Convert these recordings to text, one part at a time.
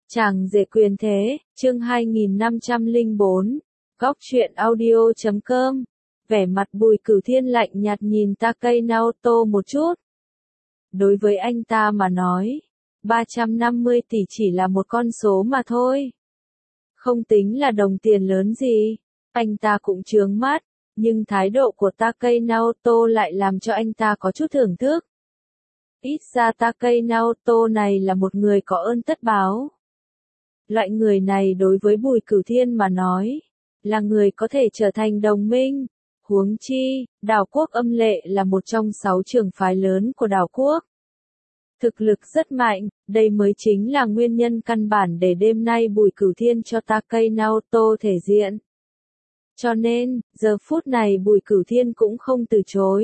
Chàng rể quyền thế, chương 2504, góc truyện audio.com. Vẻ mặt Bùi Cửu Thiên lạnh nhạt nhìn Takei Naoto một chút. Đối với anh ta mà nói, 350 tỷ chỉ là một con số mà thôi. Không tính là đồng tiền lớn gì, anh ta cũng chướng mắt, nhưng thái độ của Takei Naoto lại làm cho anh ta có chút thưởng thức. Ít ra Takei Naoto này là một người có ơn tất báo. Loại người này đối với Bùi Cửu Thiên mà nói, là người có thể trở thành đồng minh. Huống chi, đảo quốc Âm Lệ là một trong 6 trường phái lớn của đảo quốc. Thực lực rất mạnh, đây mới chính là nguyên nhân căn bản để đêm nay Bùi Cửu Thiên cho Takei Naoto thể diện. Cho nên, giờ phút này Bùi Cửu Thiên cũng không từ chối.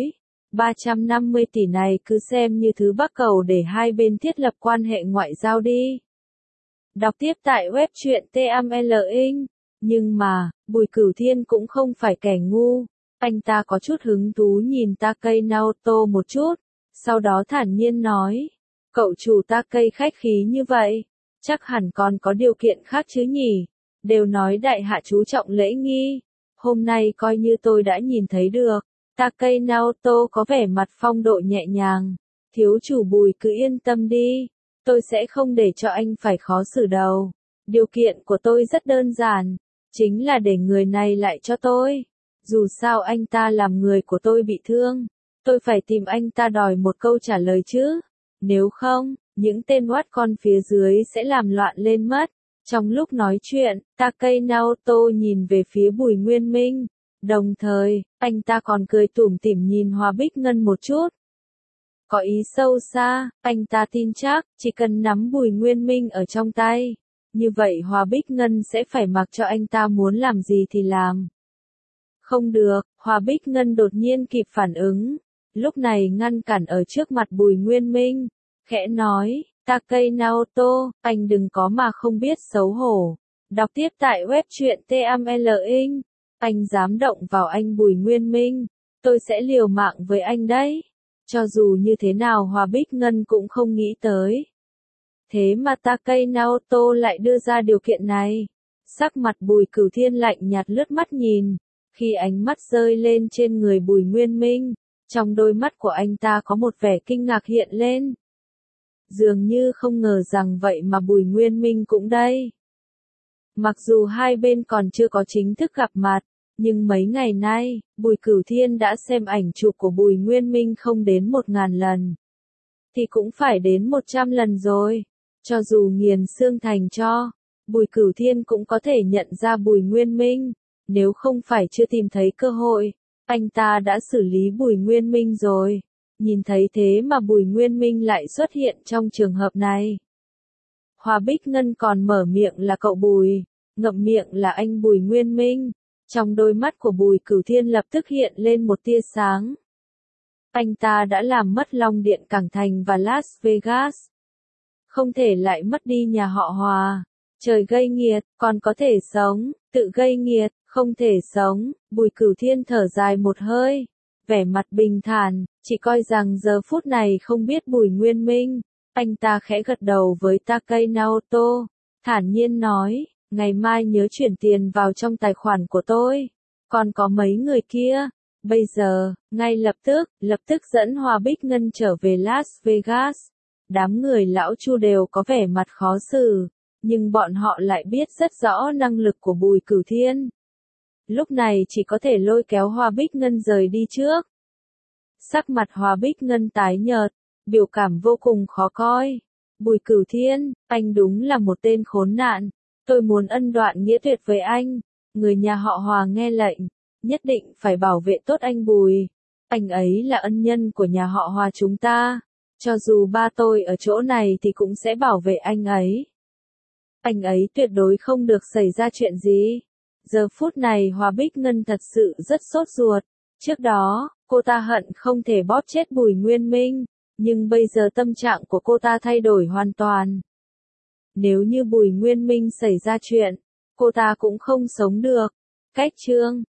350 tỷ này cứ xem như thứ bắc cầu để hai bên thiết lập quan hệ ngoại giao đi. Đọc tiếp tại web truyện TML Inc. Nhưng mà, Bùi Cửu Thiên cũng không phải kẻ ngu. Anh ta có chút hứng thú nhìn Takei Naoto một chút, sau đó thản nhiên nói. Cậu chủ Takei khách khí như vậy, chắc hẳn còn có điều kiện khác chứ nhỉ? Đều nói đại hạ chú trọng lễ nghi. Hôm nay coi như tôi đã nhìn thấy được. Takei Naoto có vẻ mặt phong độ nhẹ nhàng. Thiếu chủ Bùi cứ yên tâm đi. Tôi sẽ không để cho anh phải khó xử đâu. Điều kiện của tôi rất đơn giản. Chính là để người này lại cho tôi. Dù sao anh ta làm người của tôi bị thương. Tôi phải tìm anh ta đòi một câu trả lời chứ. Nếu không, những tên oát con phía dưới sẽ làm loạn lên mất. Trong lúc nói chuyện, Takei Naoto nhìn về phía Bùi Nguyên Minh. Đồng thời, anh ta còn cười tủm tỉm nhìn Hoa Bích Ngân một chút. Có ý sâu xa, anh ta tin chắc, chỉ cần nắm Bùi Nguyên Minh ở trong tay. Như vậy Hoa Bích Ngân sẽ phải mặc cho anh ta muốn làm gì thì làm. Không được, Hoa Bích Ngân đột nhiên kịp phản ứng. Lúc này ngăn cản ở trước mặt Bùi Nguyên Minh. Khẽ nói, Takei Naoto, anh đừng có mà không biết xấu hổ. Đọc tiếp tại web truyện TML Inc. Anh dám động vào anh Bùi Nguyên Minh, tôi sẽ liều mạng với anh đấy. Cho dù như thế nào Hoa Bích Ngân cũng không nghĩ tới. Thế mà Takei Naoto lại đưa ra điều kiện này. Sắc mặt Bùi Cửu Thiên lạnh nhạt lướt mắt nhìn. Khi ánh mắt rơi lên trên người Bùi Nguyên Minh, trong đôi mắt của anh ta có một vẻ kinh ngạc hiện lên. Dường như không ngờ rằng vậy mà Bùi Nguyên Minh cũng đây. Mặc dù hai bên còn chưa có chính thức gặp mặt, nhưng mấy ngày nay, Bùi Cửu Thiên đã xem ảnh chụp của Bùi Nguyên Minh không đến 1000 lần. Thì cũng phải đến 100 lần rồi. Cho dù nghiền xương thành cho, Bùi Cửu Thiên cũng có thể nhận ra Bùi Nguyên Minh. Nếu không phải chưa tìm thấy cơ hội, anh ta đã xử lý Bùi Nguyên Minh rồi. Nhìn thấy thế mà Bùi Nguyên Minh lại xuất hiện trong trường hợp này. Hoa Bích Ngân còn mở miệng là cậu Bùi, ngậm miệng là anh Bùi Nguyên Minh. Trong đôi mắt của Bùi Cửu Thiên lập tức hiện lên một tia sáng. Anh ta đã làm mất Long Điện Cảng Thành và Las Vegas. Không thể lại mất đi nhà họ Hoa. Trời gây nghiệt, còn có thể sống, tự gây nghiệt, không thể sống. Bùi Cửu Thiên thở dài một hơi. Vẻ mặt bình thản, chỉ coi rằng giờ phút này không biết Bùi Nguyên Minh. Anh ta khẽ gật đầu với Takei Naoto. Thản nhiên nói, ngày mai nhớ chuyển tiền vào trong tài khoản của tôi. Còn có mấy người kia. Bây giờ, ngay lập tức dẫn Hoa Bích Ngân trở về Las Vegas. Đám người lão Chu đều có vẻ mặt khó xử. Nhưng bọn họ lại biết rất rõ năng lực của Bùi Cửu Thiên. Lúc này chỉ có thể lôi kéo Hoa Bích Ngân rời đi trước. Sắc mặt Hoa Bích Ngân tái nhợt, biểu cảm vô cùng khó coi. Bùi Cửu Thiên, anh đúng là một tên khốn nạn. Tôi muốn ân đoạn nghĩa tuyệt với anh. Người nhà họ Hoa nghe lệnh, nhất định phải bảo vệ tốt anh Bùi. Anh ấy là ân nhân của nhà họ Hoa chúng ta. Cho dù ba tôi ở chỗ này thì cũng sẽ bảo vệ anh ấy. Anh ấy tuyệt đối không được xảy ra chuyện gì. Giờ phút này Hoa Bích Ngân thật sự rất sốt ruột. Trước đó, cô ta hận không thể bóp chết Bùi Nguyên Minh. Nhưng bây giờ tâm trạng của cô ta thay đổi hoàn toàn. Nếu như Bùi Nguyên Minh xảy ra chuyện, cô ta cũng không sống được. Cách chương